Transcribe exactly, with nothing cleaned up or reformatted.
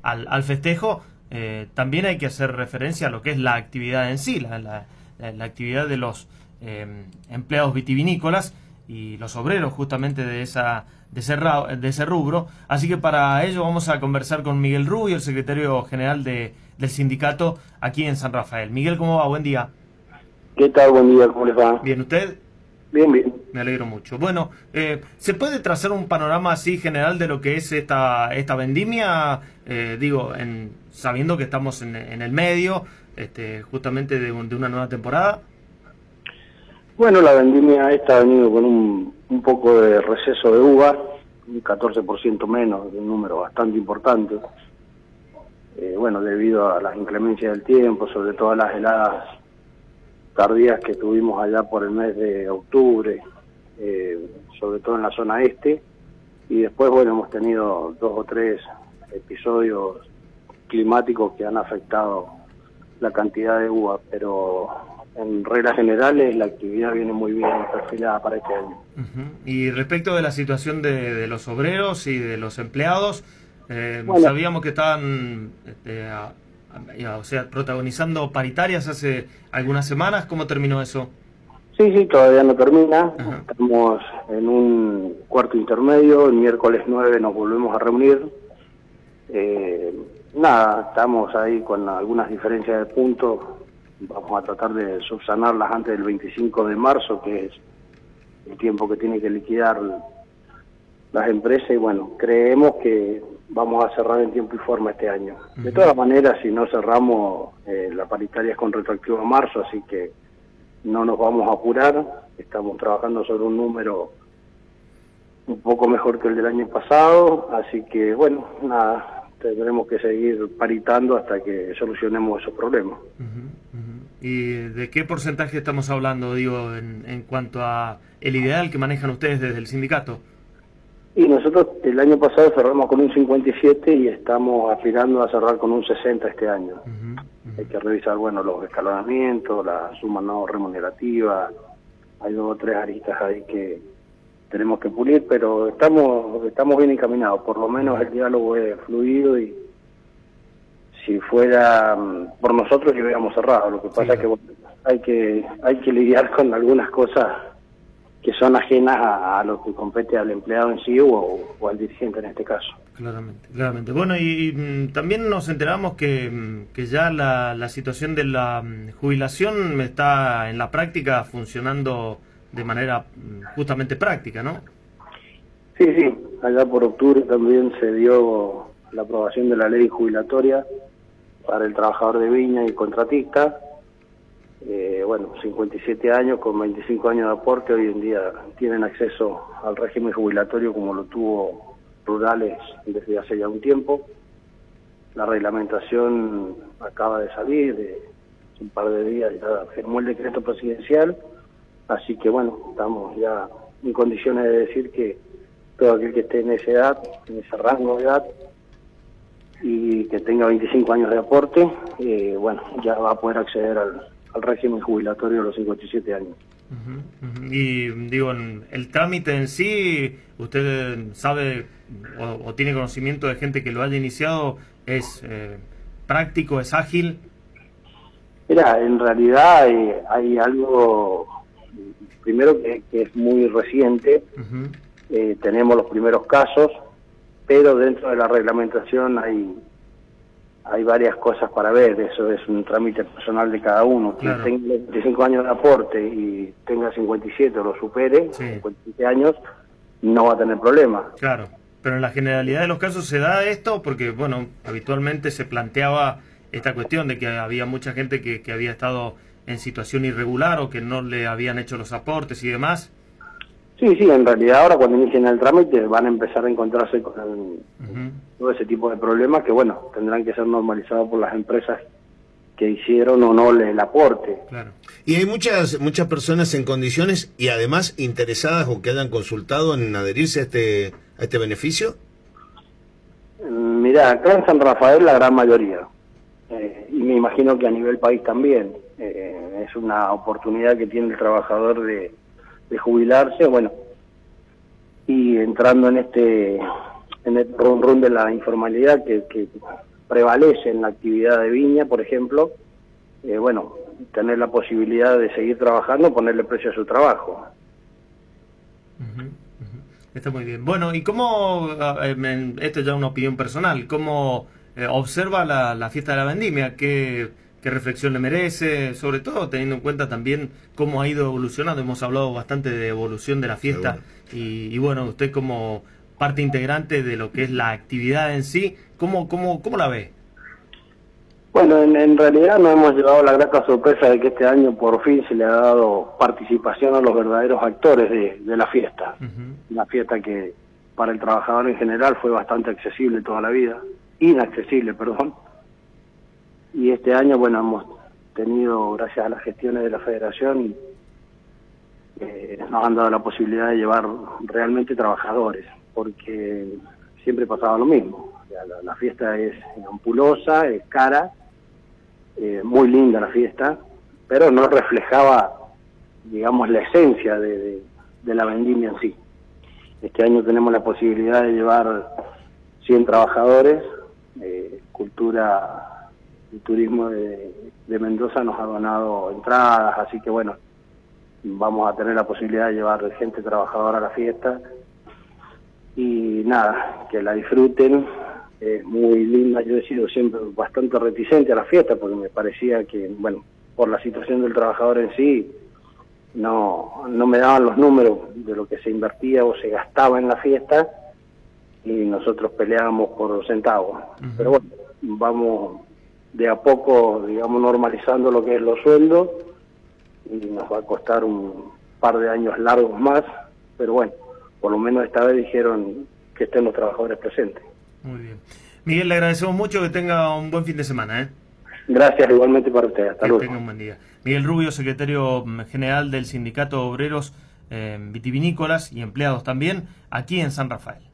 al, al festejo, eh, también hay que hacer referencia a lo que es la actividad en sí, la, la, la actividad de los eh, empleados vitivinícolas y los obreros justamente de esa de ese, de ese rubro. Así que para ello vamos a conversar con Miguel Rubio, el secretario general de, del sindicato aquí en San Rafael. Miguel, ¿cómo va? Buen día. ¿Qué tal? Buen día, ¿cómo les va? Bien, ¿usted? Bien, bien. Me alegro mucho. Bueno, eh, ¿se puede trazar un panorama así general de lo que es esta esta vendimia? Eh, digo, en, sabiendo que estamos en, en el medio, este, justamente de, un, de una nueva temporada. Bueno, la vendimia esta ha venido con un, un poco de receso de uva, un catorce por ciento menos, un número bastante importante. Eh, bueno, debido a las inclemencias del tiempo, sobre todo a las heladas tardías que tuvimos allá por el mes de octubre, eh, sobre todo en la zona este, y después, bueno, hemos tenido dos o tres episodios climáticos que han afectado la cantidad de uva, pero en reglas generales la actividad viene muy bien perfilada para este año. Uh-huh. Y respecto de la situación de, de los obreros y de los empleados, eh, bueno, sabíamos que estaban este, a, a, o sea, protagonizando paritarias hace algunas semanas. ¿Cómo terminó eso? Sí, sí, todavía no termina. Uh-huh. Estamos en un cuarto intermedio, el miércoles nueve nos volvemos a reunir. Eh, nada, estamos ahí con algunas diferencias de puntos. Vamos a tratar de subsanarlas antes del veinticinco de marzo, que es el tiempo que tiene que liquidar las empresas, y bueno, creemos que vamos a cerrar en tiempo y forma este año. Uh-huh. De todas maneras, si no cerramos, eh, la paritaria es con retroactivo a marzo, así que no nos vamos a apurar. Estamos trabajando sobre un número un poco mejor que el del año pasado, así que bueno, nada, tendremos que seguir paritando hasta que solucionemos esos problemas. Uh-huh, uh-huh. ¿Y de qué porcentaje estamos hablando, digo, en, en cuanto a el ideal que manejan ustedes desde el sindicato? Y nosotros el año pasado cerramos con un cincuenta y siete y estamos aspirando a cerrar con un sesenta este año. Uh-huh, uh-huh. Hay que revisar, bueno, los escalonamientos, la suma no remunerativa, hay dos o tres aristas ahí que tenemos que pulir, pero estamos estamos bien encaminados, por lo menos el diálogo es fluido, y si fuera um, por nosotros ya hubiéramos cerrado. Lo que pasa, sí, es que bueno, hay que hay que lidiar con algunas cosas que son ajenas a, a lo que compete al empleado en sí o, o al dirigente en este caso. Claramente, claramente. Bueno, y, y también nos enteramos que, que ya la, la situación de la jubilación está en la práctica funcionando de manera justamente práctica, ¿no? Sí, sí, allá por octubre también se dio la aprobación de la ley jubilatoria para el trabajador de viña y contratista. Eh, bueno, cincuenta y siete años con veinticinco años de aporte hoy en día tienen acceso al régimen jubilatorio como lo tuvo Rurales desde hace ya un tiempo. La reglamentación acaba de salir, de un par de días ya firmó el decreto presidencial, así que bueno, estamos ya en condiciones de decir que todo aquel que esté en esa edad, en ese rango de edad, y que tenga veinticinco años de aporte, eh, bueno, ya va a poder acceder al, al régimen jubilatorio de los cincuenta y siete años. Uh-huh, uh-huh. Y digo, el trámite en sí, usted sabe o, o tiene conocimiento de gente que lo haya iniciado, ¿es eh, práctico, es ágil? Mira, en realidad hay, hay algo, primero que, que es muy reciente. Uh-huh. eh, tenemos los primeros casos, pero dentro de la reglamentación hay hay varias cosas para ver. Eso es un trámite personal de cada uno. Claro. Quien tenga veinticinco años de aporte y tenga cincuenta y siete o lo supere, sí, cincuenta y siete años, no va a tener problema. Claro, pero en la generalidad de los casos se da esto porque, bueno, habitualmente se planteaba esta cuestión de que había mucha gente que, que había estado en situación irregular o que no le habían hecho los aportes y demás. Sí, sí, en realidad ahora cuando inicien el trámite van a empezar a encontrarse con el, uh-huh. todo ese tipo de problemas que, bueno, tendrán que ser normalizados por las empresas que hicieron o no el aporte. Claro. Y hay muchas muchas personas en condiciones y además interesadas o que hayan consultado en adherirse a este a este beneficio. Mirá, acá en San Rafael la gran mayoría, eh, y me imagino que a nivel país también, eh, es una oportunidad que tiene el trabajador de de jubilarse, bueno, y entrando en este en el run run de la informalidad que, que prevalece en la actividad de viña, por ejemplo, eh, bueno, tener la posibilidad de seguir trabajando, ponerle precio a su trabajo. Uh-huh, uh-huh. Está muy bien. Bueno, ¿y cómo, eh, esto ya es una opinión personal, cómo eh, observa la, la fiesta de la vendimia? ¿Qué, qué reflexión le merece? Sobre todo teniendo en cuenta también cómo ha ido evolucionando. Hemos hablado bastante de evolución de la fiesta. Y, y bueno, usted como parte integrante de lo que es la actividad en sí, ¿cómo, cómo, cómo la ve? Bueno, en, en realidad nos hemos llevado la grata sorpresa de que este año por fin se le ha dado participación a los verdaderos actores de, de la fiesta. Uh-huh. Una fiesta que para el trabajador en general fue bastante accesible toda la vida, inaccesible, perdón. Y este año, bueno, hemos tenido, gracias a las gestiones de la federación, eh, nos han dado la posibilidad de llevar realmente trabajadores, porque siempre pasaba lo mismo. La, la fiesta es ampulosa, es cara, eh, muy linda la fiesta, pero no reflejaba, digamos, la esencia de, de, de la vendimia en sí. Este año tenemos la posibilidad de llevar cien trabajadores. eh, Cultura y Turismo de, de Mendoza nos ha donado entradas, así que bueno, vamos a tener la posibilidad de llevar gente trabajadora a la fiesta. Y nada, que la disfruten. Es muy linda. Yo he sido siempre bastante reticente a la fiesta porque me parecía que, bueno, por la situación del trabajador en sí, no, no me daban los números de lo que se invertía o se gastaba en la fiesta y nosotros peleábamos por centavos. Uh-huh. Pero bueno, vamos de a poco, digamos, normalizando lo que es los sueldos y nos va a costar un par de años largos más, pero bueno, por lo menos esta vez dijeron que estén los trabajadores presentes. Muy bien. Miguel, le agradecemos mucho, que tenga un buen fin de semana, ¿eh? Gracias, igualmente para usted. Hasta luego. Que tenga un buen día. Miguel Rubio, secretario general del Sindicato de Obreros eh, Vitivinícolas y Empleados también, aquí en San Rafael.